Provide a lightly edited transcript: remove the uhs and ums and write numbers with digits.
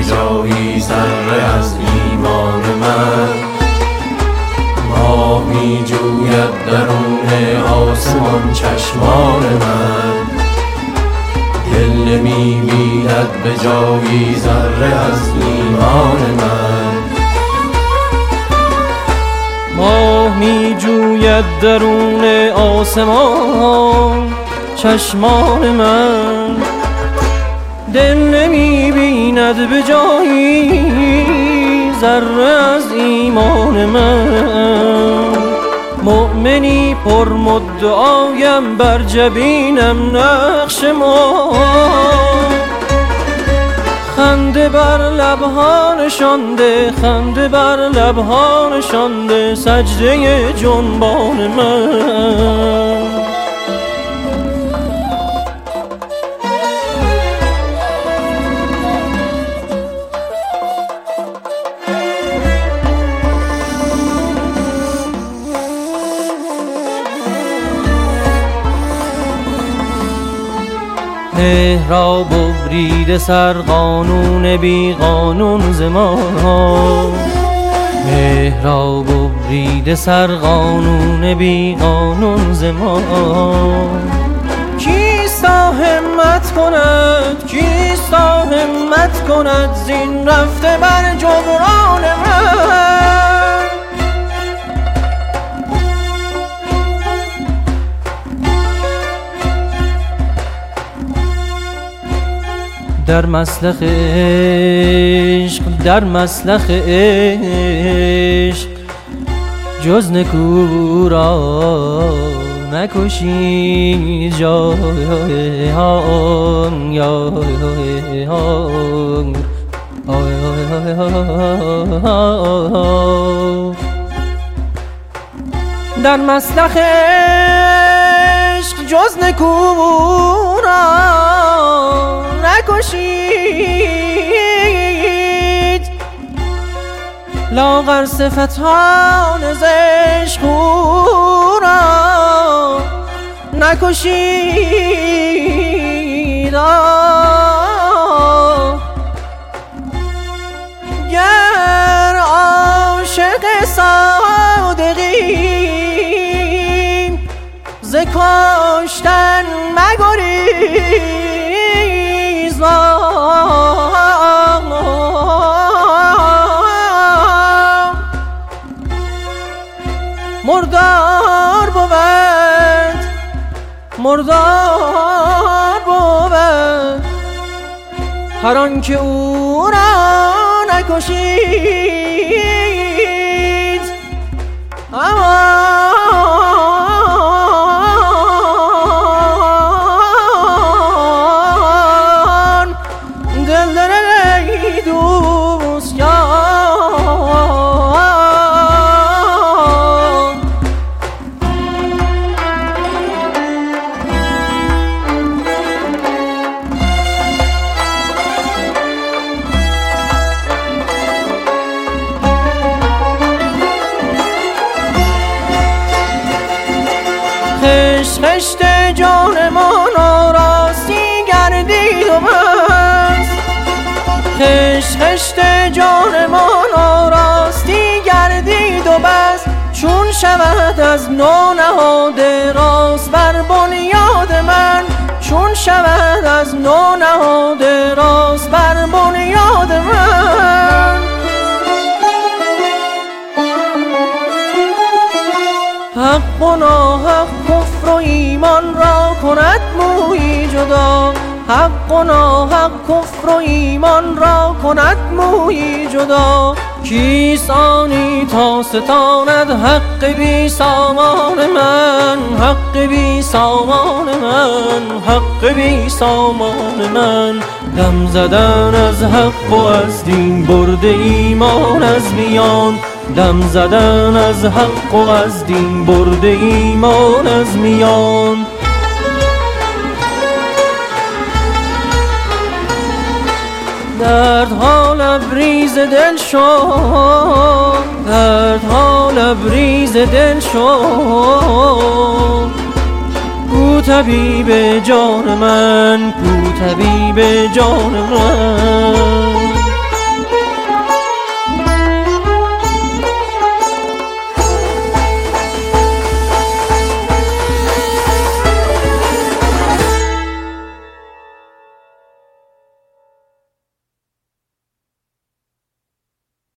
جایی ذره از ایمان من. ماه می جوید درون آسمان چشمان من، دل نمی بیند به جایی ذره از ایمان من. ماه می جوید درون آسمان چشمان من، دل نمی بیند به جایی ذره از ایمان من. مؤمنی پر مدعایم بر جبینم نقش ما، خنده بر لبها نشانده، خنده بر لبها نشانده سجده جنبان من. مهر را ببریده سر قانون بی قانون ز ما، مهر را ببریده سر قانون بی قانون ز ما. کیستا همت کند، کیستا همت کند زین رفته بر جبران من. در مسلخ عشق، در مسلخ عشق جز نکو را نکشی جان یا در مسلخ عشق جز نکو را نکشید، لاغر صفتان زشق را نکشید. گر عاشق صادقی ز کشتن مگریز، مردار بود، مردار بود هر آن که او را نکشید. امان دل دل ای دوست خشت جانمان آراستی گردید و بس، خشت جانمان آراستی گردید و بس. چون شود از نو نهاده راست بر بنیاد من، چون شود از نو نهاده راست بر بنیاد من. حق و ناحق کفر و ایمان را کند مویی جدا، حق و ناحق کفر و ایمان را کند مویی جدا. کیست آنی تا ستاند حق بی سامان من، حق بی سامان من، حق بی سامان من. دم زدن از حق و از دین برده ایمان از میان، دم زدن از حق و از دین برده ایمان از میان. دردها لبریز دل شد، دردها لبریز دل شد. کو طبیب جان من، کو طبیب جان من.